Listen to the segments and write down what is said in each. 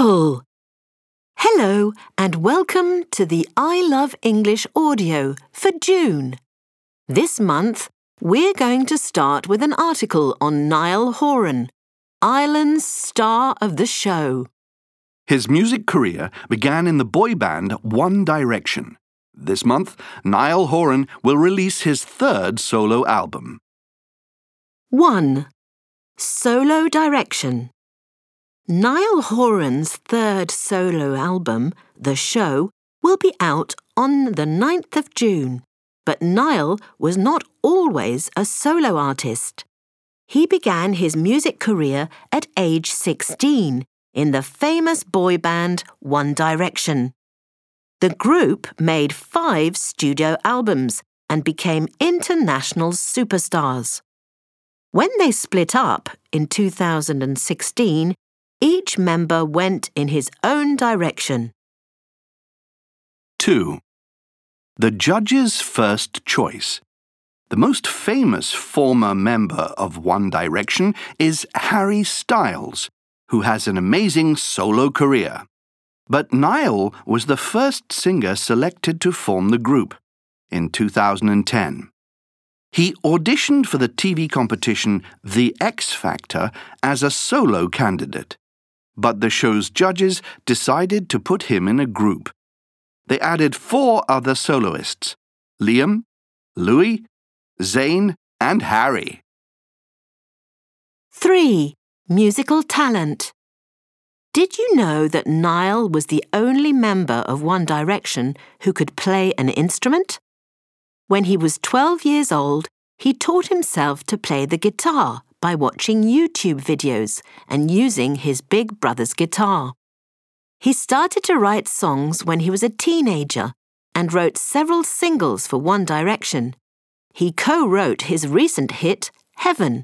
Apple. Hello and welcome to the I Love English audio for June. This month, we're going to start with an article on Niall Horan, Ireland's star of the show. His music career began in the boy band One Direction. This month, Niall Horan will release his third solo album. 1. Solo direction. Niall Horan's third solo album, The Show, will be out on the 9th of June. But Niall was not always a solo artist. He began his music career at age 16 in the famous boy band One Direction. The group made 5 studio albums and became international superstars. When they split up in 2016, each member went in his own direction. 2. The judge's first choice. The most famous former member of One Direction is Harry Styles, who has an amazing solo career. But Niall was the first singer selected to form the group in 2010. He auditioned for the TV competition The X Factor as a solo candidate, but the show's judges decided to put him in a group. They added 4 other soloists: Liam, Louis, Zayn, and Harry. 3. Musical talent. Did you know that Niall was the only member of One Direction who could play an instrument? When he was 12 years old, he taught himself to play the guitar by watching YouTube videos and using his big brother's guitar. He started to write songs when he was a teenager and wrote several singles for One Direction. He co-wrote his recent hit, Heaven.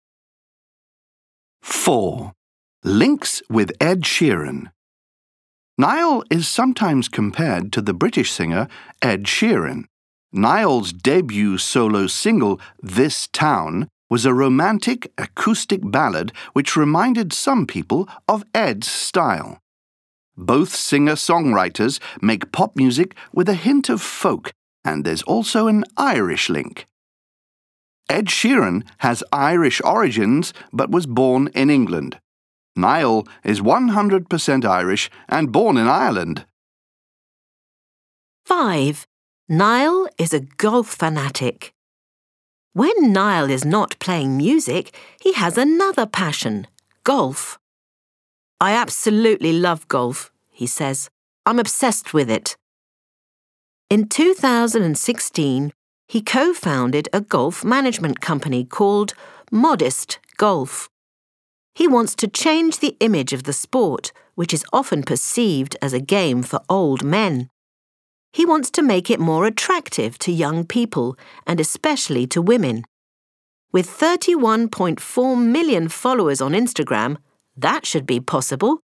4. Links with Ed Sheeran. Niall is sometimes compared to the British singer Ed Sheeran. Niall's debut solo single, This Town, was a romantic acoustic ballad which reminded some people of Ed's style. Both singer-songwriters make pop music with a hint of folk, and there's also an Irish link. Ed Sheeran has Irish origins but was born in England. Niall is 100% Irish and born in Ireland. 5. Niall is a golf fanatic. When Niall is not playing music, he has another passion, golf. I absolutely love golf, he says. I'm obsessed with it. In 2016, he co-founded a golf management company called Modest Golf. He wants to change the image of the sport, which is often perceived as a game for old men. He wants to make it more attractive to young people and especially to women. With 31.4 million followers on Instagram, that should be possible.